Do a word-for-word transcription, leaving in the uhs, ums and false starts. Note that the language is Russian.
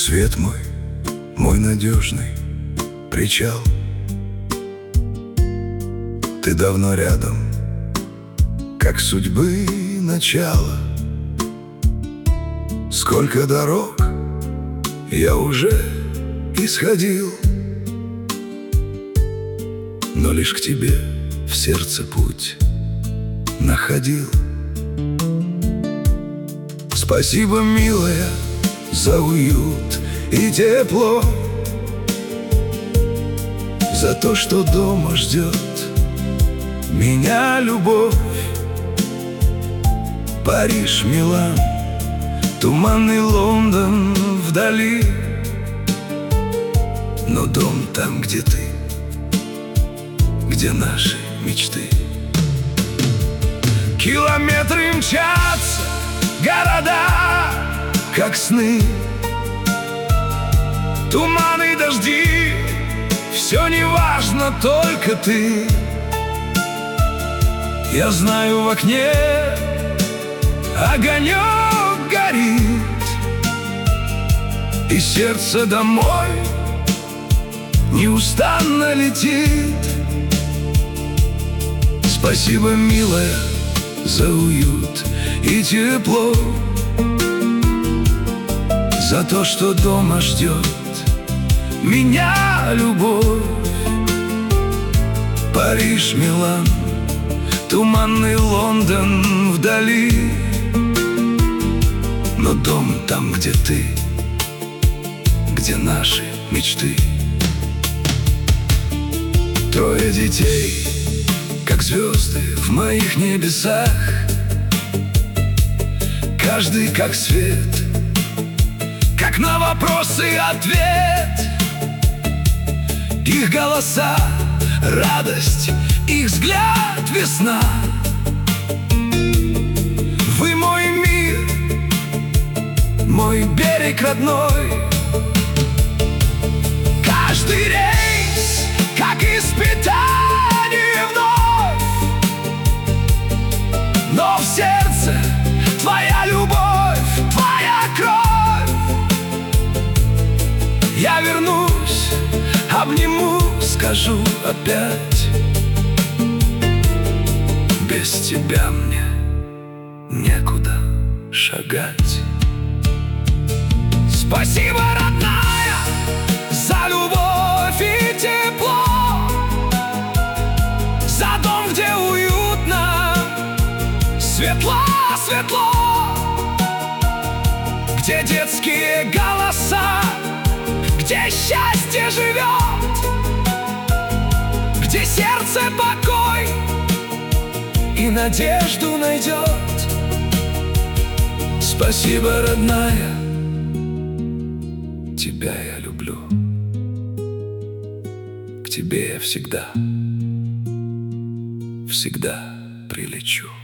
Свет мой, мой надежный причал. Ты давно рядом, как судьбы начало. Сколько дорог я уже исходил, но лишь к тебе в сердце путь находил. Спасибо, милая, за уют и тепло, за то, что дома ждет меня любовь. Париж, Милан, туманный Лондон вдали, но дом там, где ты, где наши мечты. Километры мчатся, города, как сны, туманы, дожди, все неважно, только ты. Я знаю, в окне огонек горит, и сердце домой неустанно летит. Спасибо, милая, за уют и тепло, за то, что дома ждет меня любовь. Париж, Милан, туманный Лондон вдали, но дом там, где ты, где наши мечты. Трое детей, как звезды в моих небесах, каждый как свет, как на вопросы ответ. Их голоса — радость, их взгляд — весна. Вы мой мир, мой берег родной. Каждый рейс, как испытание вновь, но в сердце твоя любовь, твоя кровь. Я вернусь, обниму, скажу опять: без тебя мне некуда шагать. Спасибо, родная, за любовь и тепло, за дом, где уютно, светло, светло, где детские голоса, где счастье живет, где сердце покой и надежду найдет. Спасибо, родная, тебя я люблю. К тебе я всегда, всегда прилечу.